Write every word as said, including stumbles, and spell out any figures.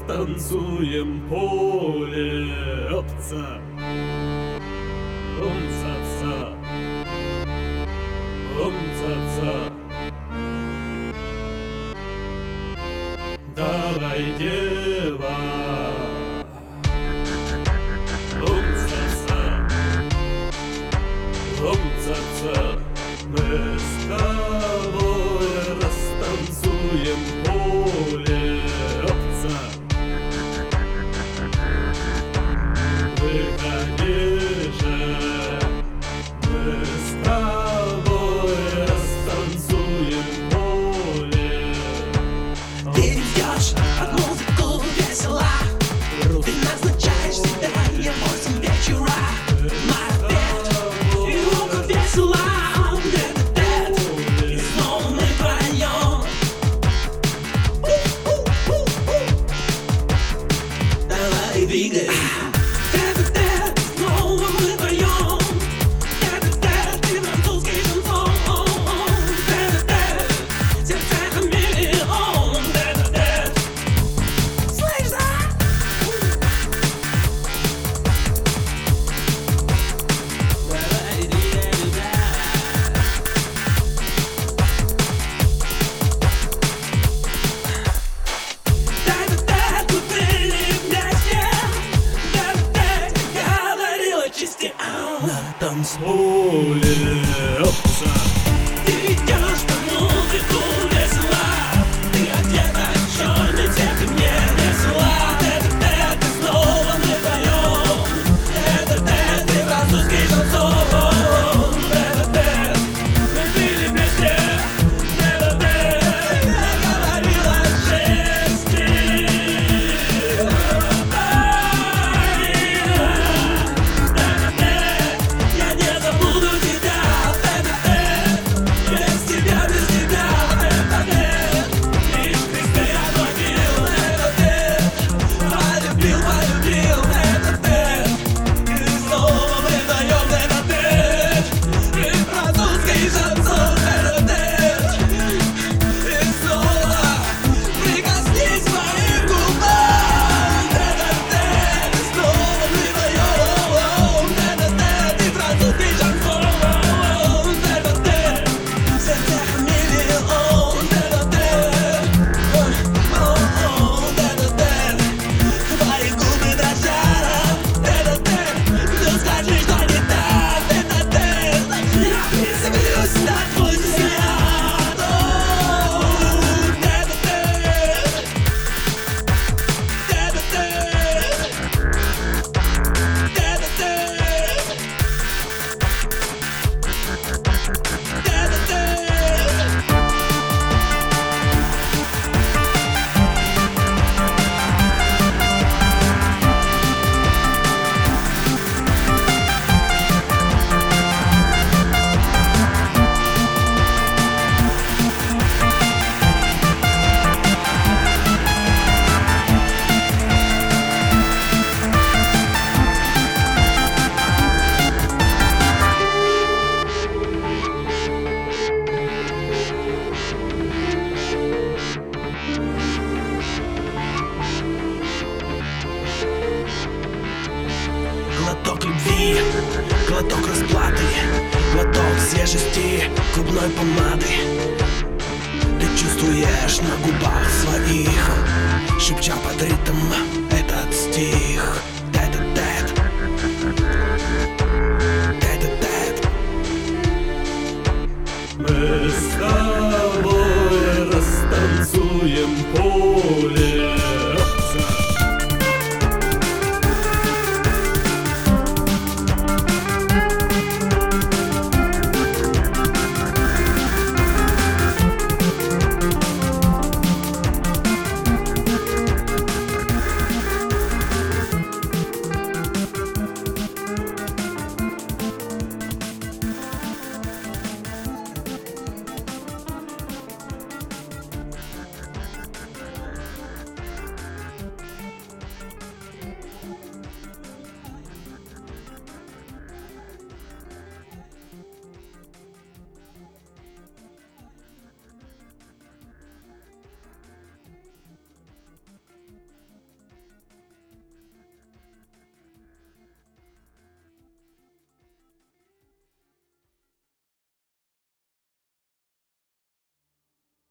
Растанцуем поле. Опца, умца-ца, умца-ца. Давай, дева, умца-ца, умца-ца. Мы с тобой растанцуем поле. Опца, выходи же, мы с тобой растанцуем поле. Ты идешь под музыку весело, ты назначаешь свидание в восемь вечера. Мопед, и лука весело. И снова мы вдвоем. Давай двигай. На танцполе. Опца, Ты идешь под музыку весело, ты одета черный цвет, и мне весело. Это ты снова мы вдвоем. Это ты французский шансон. Это мы были вместе. Это я говорила о чести. Я не забуду тебя. Без тебя, без тебя. Это ты. Лишь ты я полюбил. Это ты. Полюбил, полюбил. Это ты. И снова мы вдвоем. Это ты. И французский шансон. Это ты. И снова прикоснись к моим губам. Это ты. И снова мы вдвоем. Это ты. И французский шансон. Это ты. В сердцах миллион. Это ты. Это ты. Твои губы дрожат. Это ты. Ну скажи, что не так. Это ты. Я приземлюсь на твой взгляд. Это ты. Это ты. Это ты. Это ты. Глоток любви, глоток расплаты, глоток свежести клубной помады. Ты чувствуешь на губах своих, шепча под ритм